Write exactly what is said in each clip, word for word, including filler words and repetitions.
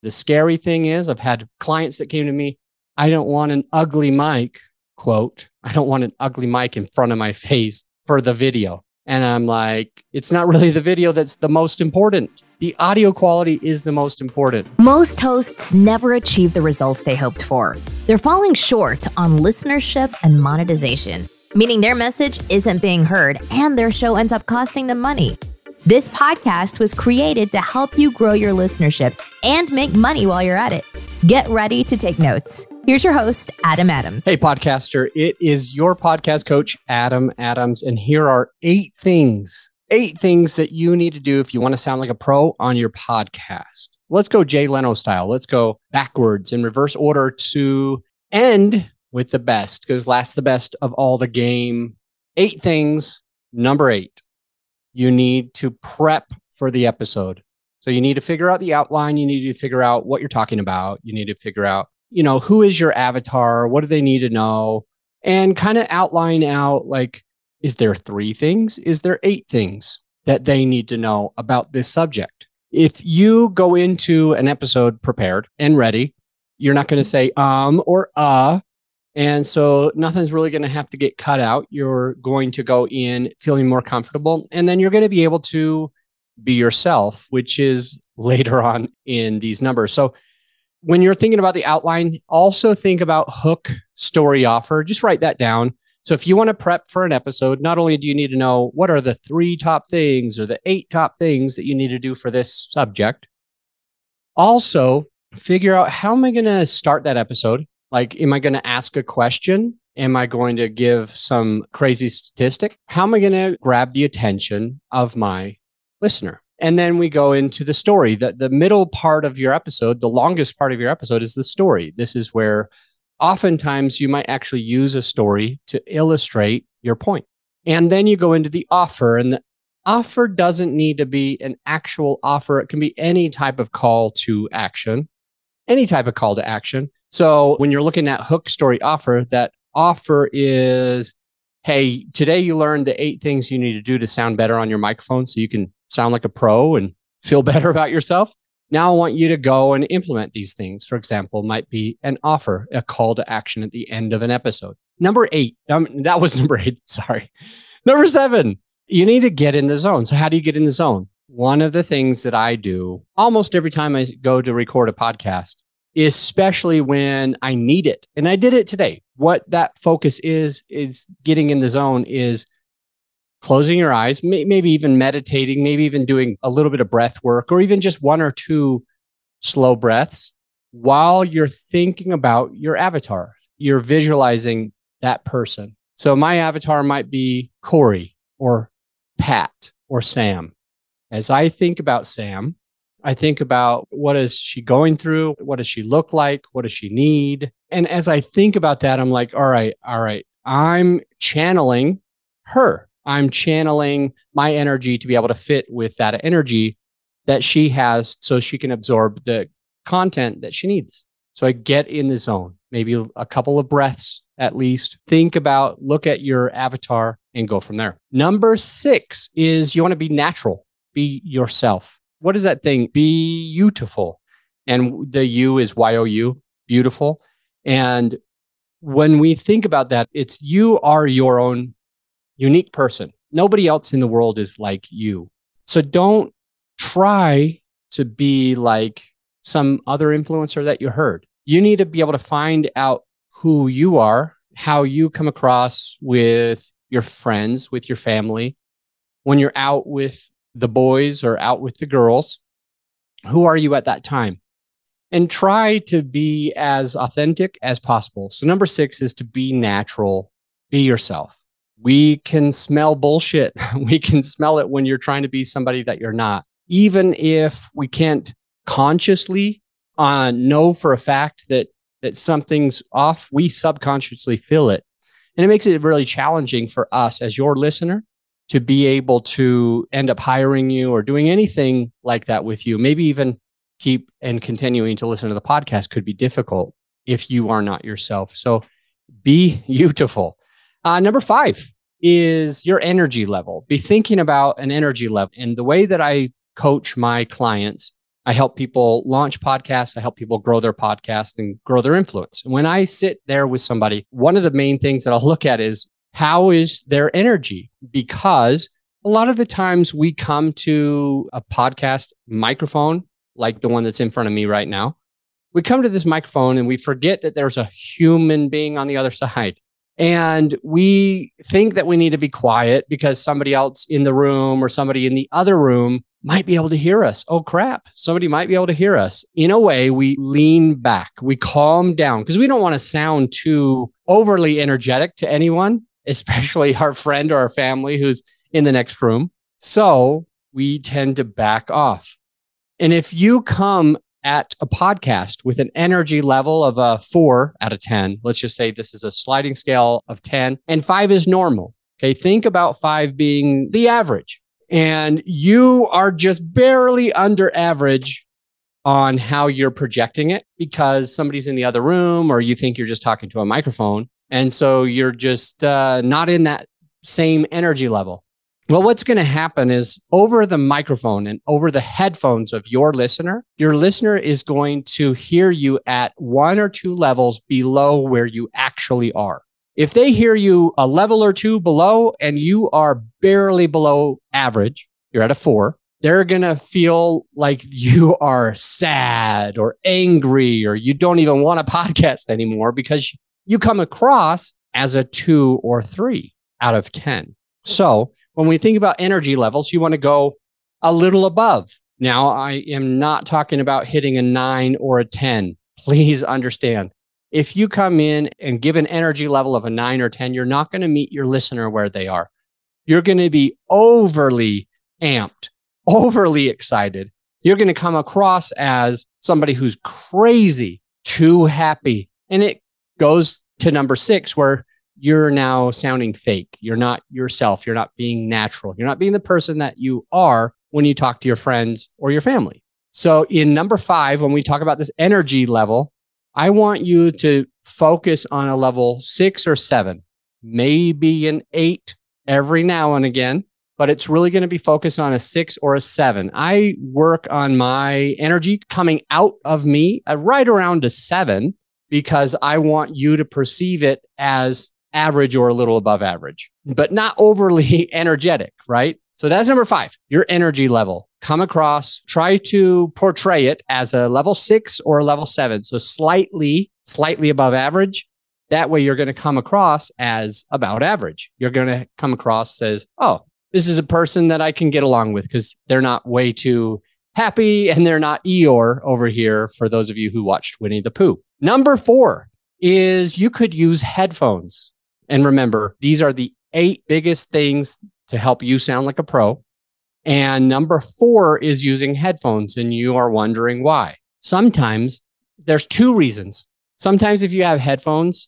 The scary thing is I've had clients that came to me, I don't want an ugly mic, quote, I don't want an ugly mic in front of my face for the video. And I'm like, it's not really the video that's the most important. The audio quality is the most important. Most hosts never achieve the results they hoped for. They're falling short on listenership and monetization, meaning their message isn't being heard and their show ends up costing them money. This podcast was created to help you grow your listenership and make money while you're at it. Get ready to take notes. Here's your host, Adam Adams. Hey, podcaster. It is your podcast coach, Adam Adams. And here are eight things, eight things that you need to do if you want to sound like a pro on your podcast. Let's go Jay Leno style. Let's go backwards in reverse order to end with the best, because last the best of all the game. Eight things. Number eight, you need to prep for the episode. So you need to figure out the outline. You need to figure out what you're talking about. You need to figure out, you know, who is your avatar? What do they need to know? And kind of outline out, like, is there three things? Is there eight things that they need to know about this subject? If you go into an episode prepared and ready, you're not going to say um or uh. And so nothing's really going to have to get cut out. You're going to go in feeling more comfortable, and then you're going to be able to be yourself, which is later on in these numbers. So when you're thinking about the outline, also think about hook, story, offer. Just write that down. So if you want to prep for an episode, not only do you need to know what are the three top things or the eight top things that you need to do for this subject, also figure out, how am I going to start that episode? Like, am I going to ask a question? Am I going to give some crazy statistic? How am I going to grab the attention of my listener? And then we go into the story. The, the middle part of your episode, the longest part of your episode, is the story. This is where oftentimes you might actually use a story to illustrate your point. And then you go into the offer. And the offer doesn't need to be an actual offer. It can be any type of call to action, any type of call to action. So when you're looking at hook, story, offer, that offer is, hey, today you learned the eight things you need to do to sound better on your microphone so you can sound like a pro and feel better about yourself. Now I want you to go and implement these things. For example, might be an offer, a call to action at the end of an episode. Number eight, um, that was number eight, sorry. Number seven, you need to get in the zone. So how do you get in the zone? One of the things that I do almost every time I go to record a podcast, especially when I need it, and I did it today. What that focus is, is getting in the zone, is closing your eyes, may, maybe even meditating, maybe even doing a little bit of breath work, or even just one or two slow breaths while you're thinking about your avatar. You're visualizing that person. So my avatar might be Corey or Pat or Sam. As I think about Sam, I think about, what is she going through? What does she look like? What does she need? And as I think about that, I'm like, all right, all right, I'm channeling her. I'm channeling my energy to be able to fit with that energy that she has so she can absorb the content that she needs. So I get in the zone, maybe a couple of breaths at least. Think about, look at your avatar and go from there. Number six is you want to be natural, be yourself. What is that thing? Be beautiful. And the U is Y O U, beautiful. And when we think about that, it's, you are your own unique person. Nobody else in the world is like you. So don't try to be like some other influencer that you heard. You need to be able to find out who you are, how you come across with your friends, with your family, when you're out with the boys or out with the girls. Who are you at that time? And try to be as authentic as possible. So number six is to be natural, be yourself. We can smell bullshit. We can smell it when you're trying to be somebody that you're not. Even if we can't consciously uh, know for a fact that that something's off, we subconsciously feel it. And it makes it really challenging for us as your listener to be able to end up hiring you or doing anything like that with you. Maybe even keep and continuing to listen to the podcast could be difficult if you are not yourself. So be beautiful. Uh, number five is your energy level. Be thinking about an energy level. And the way that I coach my clients I help people launch podcasts. I help people grow their podcast and grow their influence. When I sit there with somebody, one of the main things that I'll look at is how is their energy? Because a lot of the times we come to a podcast microphone, like the one that's in front of me right now. We come to this microphone and we forget that there's a human being on the other side. And we think that we need to be quiet because somebody else in the room or somebody in the other room might be able to hear us. Oh, crap. Somebody might be able to hear us. In a way, we lean back, we calm down because we don't want to sound too overly energetic to anyone, especially our friend or our family who's in the next room. So we tend to back off. And if you come at a podcast with an energy level of a four out of ten, let's just say this is a sliding scale of ten and five is normal. Okay. Think about five being the average. And you are just barely under average on how you're projecting it because somebody's in the other room or you think you're just talking to a microphone. And so you're just uh, not in that same energy level. Well, what's going to happen is over the microphone and over the headphones of your listener, your listener is going to hear you at one or two levels below where you actually are. If they hear you a level or two below and you are barely below average, you're at a four, they're going to feel like you are sad or angry or you don't even want a podcast anymore because you come across as a two or three out of ten. So when we think about energy levels, you want to go a little above. Now, I am not talking about hitting a nine or a ten. Please understand. If you come in and give an energy level of a nine or ten, you're not going to meet your listener where they are. You're going to be overly amped, overly excited. You're going to come across as somebody who's crazy, too happy. And it goes to number six, where you're now sounding fake. You're not yourself. You're not being natural. You're not being the person that you are when you talk to your friends or your family. So in number five, when we talk about this energy level, I want you to focus on a level six or seven, maybe an eight every now and again, but it's really going to be focused on a six or a seven. I work on my energy coming out of me at right around a seven because I want you to perceive it as average or a little above average, but not overly energetic, right? So that's number five, your energy level. Come across, try to portray it as a level six or a level seven. So slightly, slightly above average. That way you're going to come across as about average. You're going to come across as, oh, this is a person that I can get along with because they're not way too happy and they're not Eeyore over here for those of you who watched Winnie the Pooh. Number four is you could use headphones. And remember, these are the eight biggest things to help you sound like a pro. And number four is using headphones. And you are wondering why. Sometimes there's two reasons. Sometimes if you have headphones,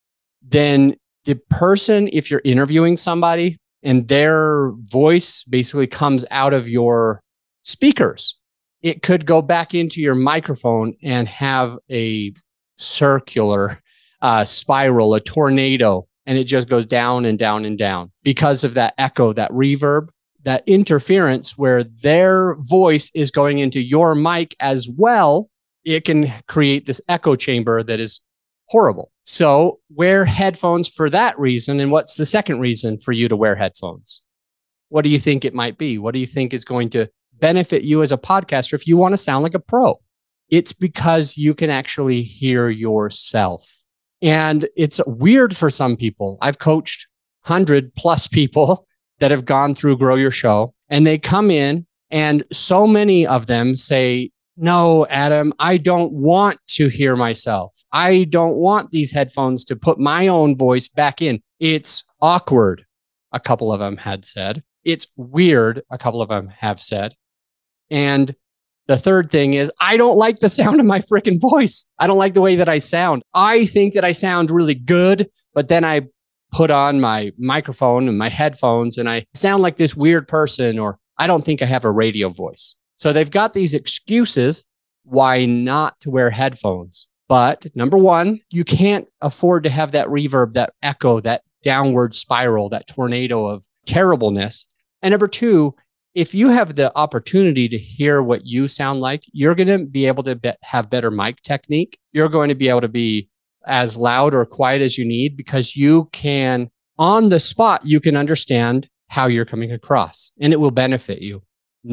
then the person, if you're interviewing somebody and their voice basically comes out of your speakers, it could go back into your microphone and have a circular uh, spiral, a tornado, and it just goes down and down and down because of that echo, that reverb, that interference where their voice is going into your mic as well. It can create this echo chamber that is horrible. So wear headphones for that reason. And what's the second reason for you to wear headphones? What do you think it might be? What do you think is going to benefit you as a podcaster if you want to sound like a pro? It's because you can actually hear yourself. And it's weird for some people. I've coached one hundred plus people that have gone through Grow Your Show, and they come in and so many of them say, no, Adam, I don't want to hear myself. I don't want these headphones to put my own voice back in. It's awkward, a couple of them had said. It's weird, a couple of them have said. And the third thing is, I don't like the sound of my freaking voice. I don't like the way that I sound. I think that I sound really good, but then I put on my microphone and my headphones and I sound like this weird person, or I don't think I have a radio voice. So they've got these excuses why not to wear headphones. But number one, you can't afford to have that reverb, that echo, that downward spiral, that tornado of terribleness. And number two, if you have the opportunity to hear what you sound like, you're going to be able to be- have better mic technique. You're going to be able to be as loud or quiet as you need because you can, on the spot, you can understand how you're coming across and it will benefit you.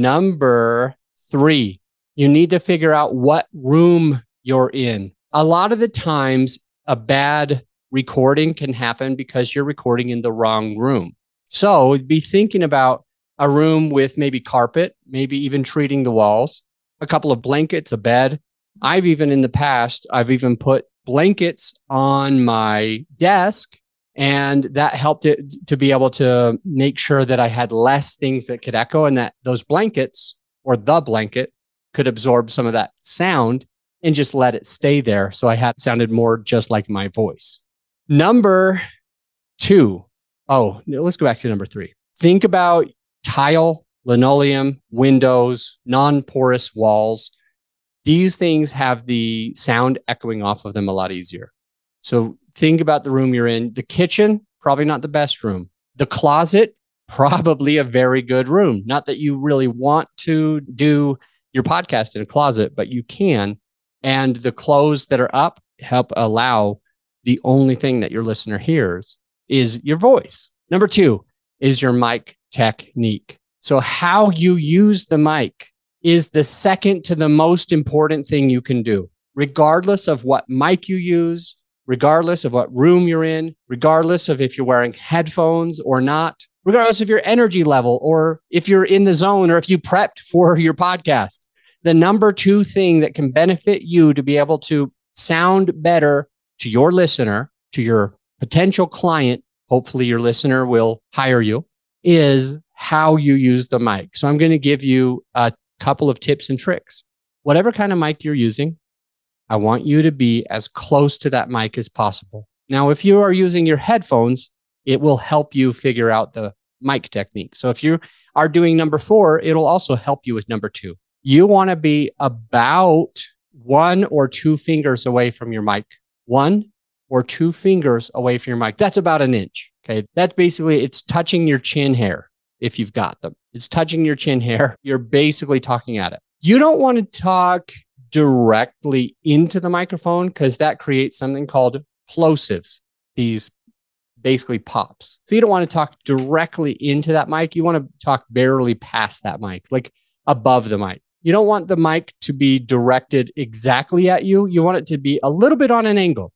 Number three, you need to figure out what room you're in. A lot of the times, a bad recording can happen because you're recording in the wrong room. So be thinking about a room with maybe carpet, maybe even treating the walls, a couple of blankets, a bed. I've even in the past, I've even put blankets on my desk, and that helped it to be able to make sure that I had less things that could echo and that those blankets or the blanket could absorb some of that sound and just let it stay there. So I had sounded more just like my voice. Number two. Oh, let's go back to number three. Think about tile, linoleum, windows, non-porous walls. These things have the sound echoing off of them a lot easier. So think about the room you're in. The kitchen, probably not the best room. The closet, probably a very good room. Not that you really want to do your podcast in a closet, but you can. And the clothes that are up help allow the only thing that your listener hears is your voice. Number two is your mic technique. So how you use the mic is the second to the most important thing you can do, regardless of what mic you use, regardless of what room you're in, regardless of if you're wearing headphones or not, regardless of your energy level or if you're in the zone or if you prepped for your podcast. The number two thing that can benefit you to be able to sound better to your listener, to your potential client, hopefully your listener will hire you, is how you use the mic. So I'm going to give you a couple of tips and tricks. Whatever kind of mic you're using, I want you to be as close to that mic as possible. Now, if you are using your headphones, it will help you figure out the mic technique. So if you are doing number four, it'll also help you with number two. You want to be about one or two fingers away from your mic. One or two fingers away from your mic. That's about an inch. Okay. That's basically, it's touching your chin hair if you've got them. It's touching your chin hair. You're basically talking at it. You don't want to talk directly into the microphone because that creates something called plosives. These basically pops. So you don't want to talk directly into that mic. You want to talk barely past that mic, like above the mic. You don't want the mic to be directed exactly at you. You want it to be a little bit on an angle.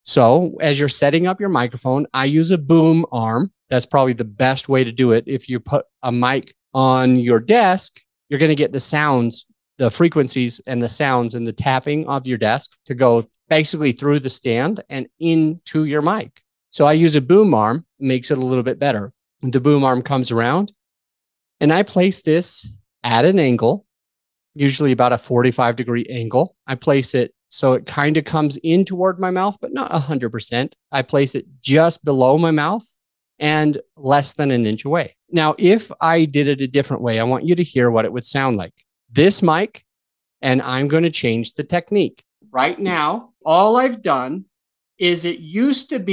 So as you're setting up your microphone, I use a boom arm. That's probably the best way to do it. If you put a mic on your desk, you're going to get the sounds, the frequencies and the sounds and the tapping of your desk to go basically through the stand and into your mic. So I use a boom arm, makes it a little bit better. The boom arm comes around and I place this at an angle, usually about a forty-five degree angle. I place it so it kind of comes in toward my mouth, but not one hundred percent. I place it just below my mouth and less than an inch away. Now, if I did it a different way, I want you to hear what it would sound like. This mic, and I'm going to change the technique. Right now, all I've done is it used to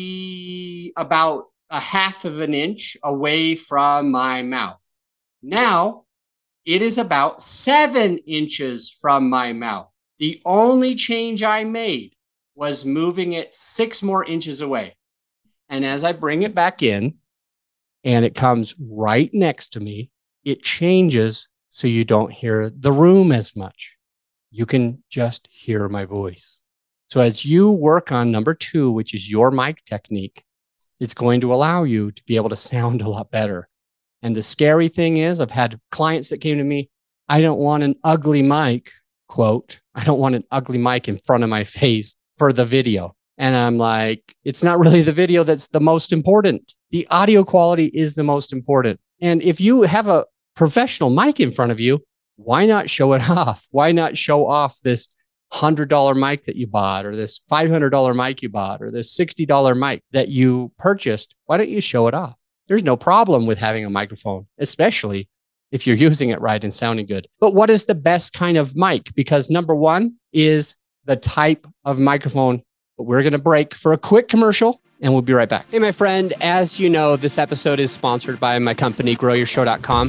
be about a half of an inch away from my mouth. Now, it is about seven inches from my mouth. The only change I made was moving it six more inches away. And as I bring it back in and it comes right next to me, it changes so you don't hear the room as much. You can just hear my voice. So as you work on number two, which is your mic technique, it's going to allow you to be able to sound a lot better. And the scary thing is, I've had clients that came to me, I don't want an ugly mic, quote, I don't want an ugly mic in front of my face for the video. And I'm like, it's not really the video that's the most important. The audio quality is the most important. And if you have a professional mic in front of you, why not show it off? Why not show off this one hundred dollars mic that you bought, or this five hundred dollars mic you bought, or this sixty dollars mic that you purchased? Why don't you show it off? There's no problem with having a microphone, especially if you're using it right and sounding good. But what is the best kind of mic? Because number one is the type of microphone. But we're going to break for a quick commercial and we'll be right back. Hey, my friend, as you know, this episode is sponsored by my company, grow your show dot com.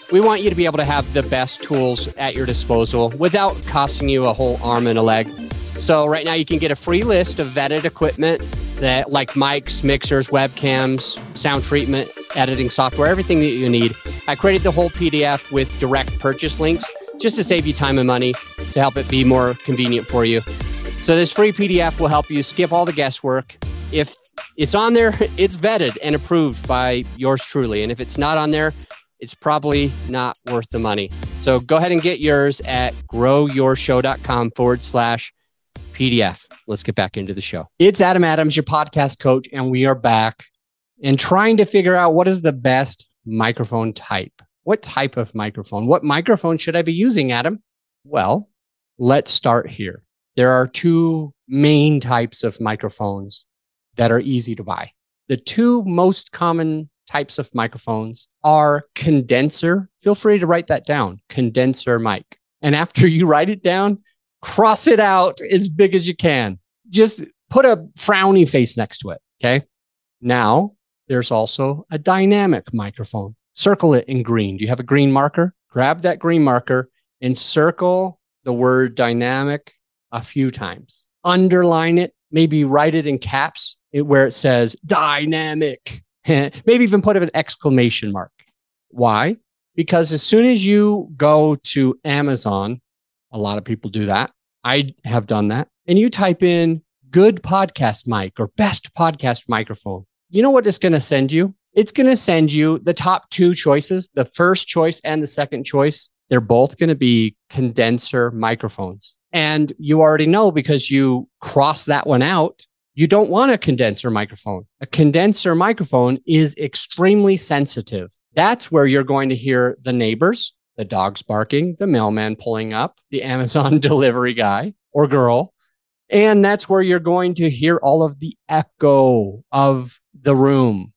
We want you to be able to have the best tools at your disposal without costing you a whole arm and a leg. So right now you can get a free list of vetted equipment that like mics, mixers, webcams, sound treatment, editing software, everything that you need. I created the whole P D F with direct purchase links just to save you time and money, to help it be more convenient for you. So this free P D F will help you skip all the guesswork. If it's on there, it's vetted and approved by yours truly. And if it's not on there, it's probably not worth the money. So go ahead and get yours at growyourshow.com forward slash PDF. Let's get back into the show. It's Adam Adams, your podcast coach, and we are back and trying to figure out what is the best microphone type. What type of microphone? What microphone should I be using, Adam? Well, let's start here. There are two main types of microphones that are easy to buy. The two most common types of microphones are condenser. Feel free to write that down, condenser mic. And after you write it down, cross it out as big as you can. Just put a frowny face next to it, okay? Now, there's also a dynamic microphone. Circle it in green. Do you have a green marker? Grab that green marker and circle the word dynamic a few times. Underline it, maybe write it in caps where it says dynamic. Maybe even put an exclamation mark. Why? Because as soon as you go to Amazon, a lot of people do that. I have done that. And you type in good podcast mic or best podcast microphone. You know what it's going to send you? It's going to send you the top two choices, the first choice and the second choice. They're both going to be condenser microphones. And you already know because you cross that one out, you don't want a condenser microphone. A condenser microphone is extremely sensitive. That's where you're going to hear the neighbors, the dogs barking, the mailman pulling up, the Amazon delivery guy or girl. And that's where you're going to hear all of the echo of the room.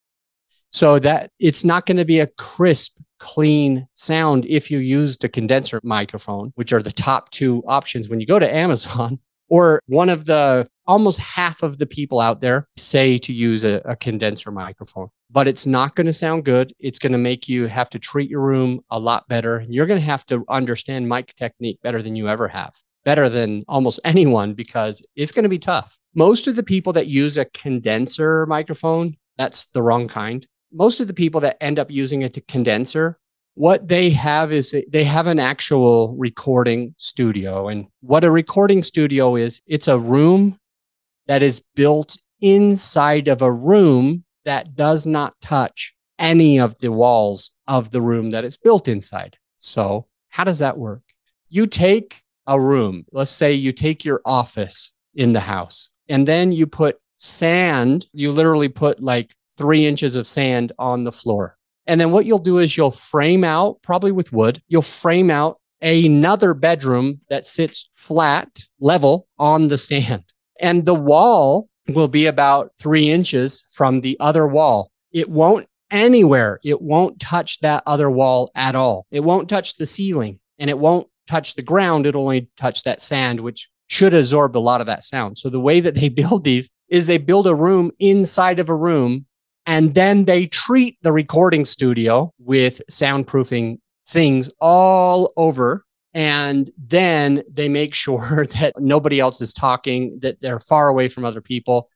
So that it's not going to be a crisp, clean sound if you used a condenser microphone, which are the top two options when you go to Amazon. Or one of the, almost half of the people out there say to use a, a condenser microphone, but it's not going to sound good. It's going to make you have to treat your room a lot better. You're going to have to understand mic technique better than you ever have, better than almost anyone, because it's going to be tough. Most of the people that use a condenser microphone, that's the wrong kind. Most of the people that end up using a condenser, what they have is they have an actual recording studio. And what a recording studio is, it's a room that is built inside of a room that does not touch any of the walls of the room that it's built inside. So how does that work? You take a room, let's say you take your office in the house, and then you put sand, you literally put like three inches of sand on the floor. And then what you'll do is you'll frame out, probably with wood, you'll frame out another bedroom that sits flat, level on the sand. And the wall will be about three inches from the other wall. It won't anywhere. It won't touch that other wall at all. It won't touch the ceiling and it won't touch the ground. It'll only touch that sand, which should absorb a lot of that sound. So the way that they build these is they build a room inside of a room. And then they treat the recording studio with soundproofing things all over. And then they make sure that nobody else is talking, that they're far away from other people.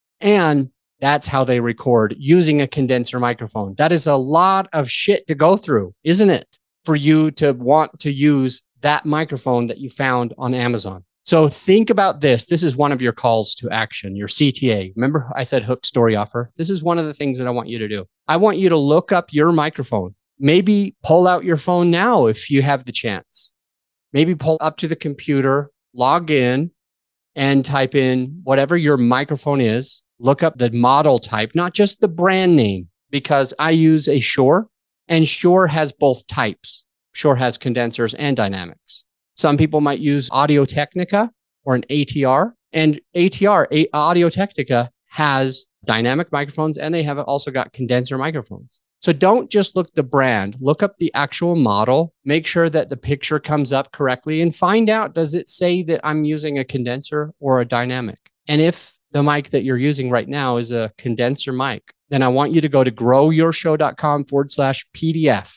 And that's how they record using a condenser microphone. That is a lot of shit to go through, isn't it? For you to want to use that microphone that you found on Amazon. So think about this. This is one of your calls to action, your C T A. Remember I said hook, story, offer? This is one of the things that I want you to do. I want you to look up your microphone. Maybe pull out your phone now if you have the chance. Maybe pull up to the computer, log in, and type in whatever your microphone is. Look up the model type, not just the brand name, because I use a Shure, and Shure has both types. Shure has condensers and dynamics. Some people might use Audio-Technica or an A T R, and A T R, Audio-Technica, has dynamic microphones and they have also got condenser microphones. So don't just look the brand, look up the actual model, make sure that the picture comes up correctly and find out, does it say that I'm using a condenser or a dynamic? And if the mic that you're using right now is a condenser mic, then I want you to go to growyourshow.com forward slash PDF.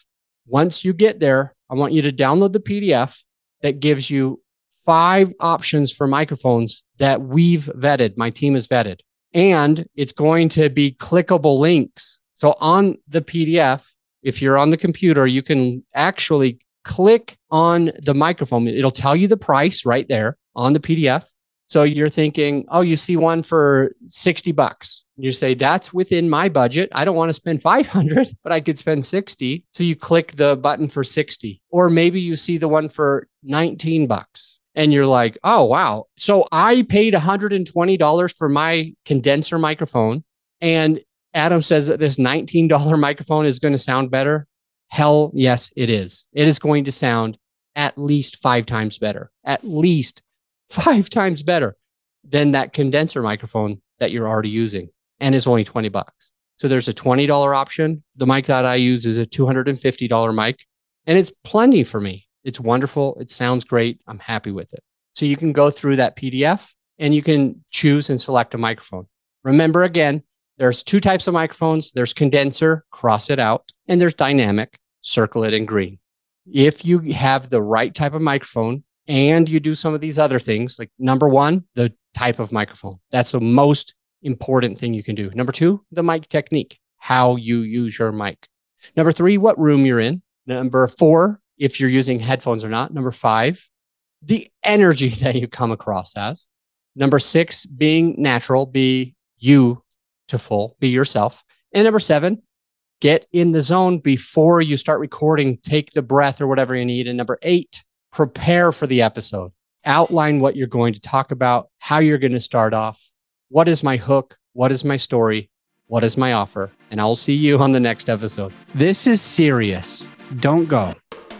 Once you get there, I want you to download the P D F that gives you five options for microphones that we've vetted. My team has vetted, and it's going to be clickable links. So on the P D F, if you're on the computer, you can actually click on the microphone. It'll tell you the price right there on the P D F. So you're thinking, oh, you see one for sixty bucks. You say, that's within my budget. I don't want to spend five hundred, but I could spend sixty. So you click the button for sixty. Or maybe you see the one for nineteen bucks. And you're like, oh, wow. So I paid one hundred twenty dollars for my condenser microphone. And Adam says that this nineteen dollars microphone is going to sound better. Hell, yes, it is. It is going to sound at least five times better. At least five times better than that condenser microphone that you're already using. And it's only twenty bucks. So there's a twenty dollars option. The mic that I use is a two hundred fifty dollars mic, and it's plenty for me. It's wonderful. It sounds great. I'm happy with it. So you can go through that P D F and you can choose and select a microphone. Remember, again, there's two types of microphones. There's condenser, cross it out, and there's dynamic, circle it in green. If you have the right type of microphone, and you do some of these other things, like number one, the type of microphone. That's the most important thing you can do. Number two, the mic technique, how you use your mic. Number three, what room you're in. Number four, if you're using headphones or not. Number five, the energy that you come across as. Number six, being natural, be you-tiful, be yourself. And number seven, get in the zone before you start recording. Take the breath or whatever you need. And number eight, prepare for the episode. Outline what you're going to talk about, how you're going to start off. What is my hook? What is my story? What is my offer? And I'll see you on the next episode. This is serious. Don't go.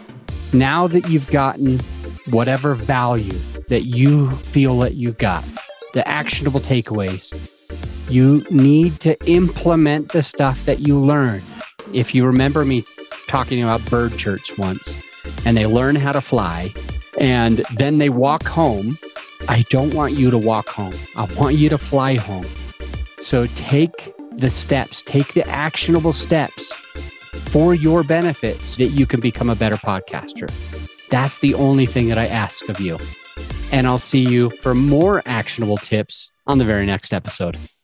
Now that you've gotten whatever value that you feel that you got, the actionable takeaways, you need to implement the stuff that you learned. If you remember me talking about Bird Church once, and they learn how to fly, and then they walk home. I don't want you to walk home. I want you to fly home. So take the steps, take the actionable steps for your benefit so that you can become a better podcaster. That's the only thing that I ask of you. And I'll see you for more actionable tips on the very next episode.